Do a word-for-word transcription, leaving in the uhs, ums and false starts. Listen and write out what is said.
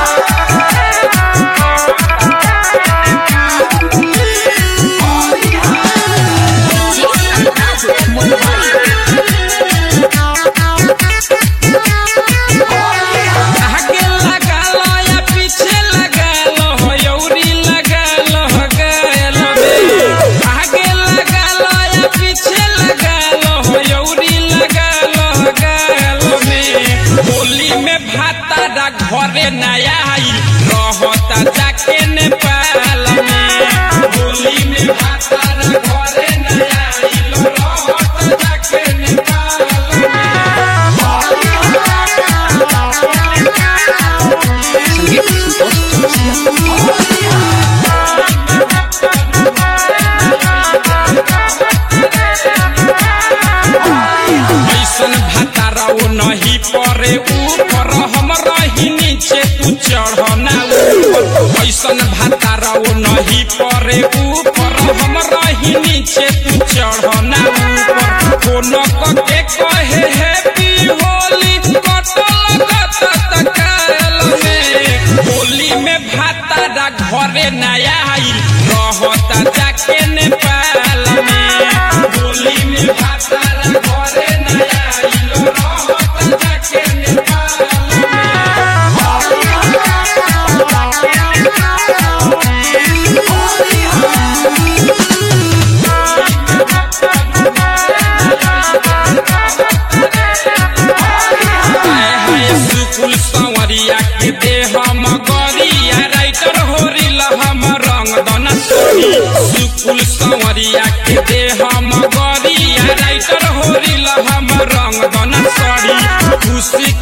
घरे नया रहता जाके नेपाल में होली में भातारा घरे नया रहता जाके नेपाल ऐसन भातारा वो नहीं परे ऊपर हम रही नीचे तू चढ़ना ऊपर ऐसन भातारा वो नहीं परे ऊपर हम रही नीचे तू चढ़ना ऊपर कोनो के कहे हैप्पी होली कटल तकाल में होली में भातारा घरे नया रहता जाके नेपाल में होली में भातारा घरे नया रहता जाके नेपाल सुकुल संवरिया के दे हम गरिया राइटर होरिल हम रंग दना सोनी सुकुल संवरिया के दे हम गरिया राइटर होरिल हम रंग दना सोनी खुशी